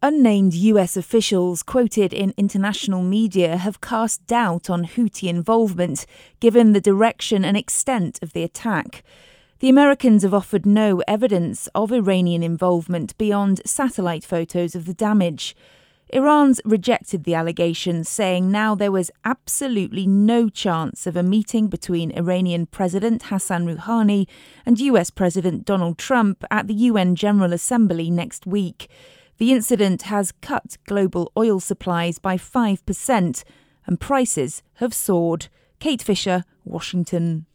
Unnamed US officials quoted in international media have cast doubt on Houthi involvement, given the direction and extent of the attack. The Americans have offered no evidence of Iranian involvement beyond satellite photos of the damage. Iran's rejected the allegations, saying now there was absolutely no chance of a meeting between Iranian President Hassan Rouhani and US President Donald Trump at the UN General Assembly next week. The incident has cut global oil supplies by 5% and prices have soared. Kate Fisher, Washington.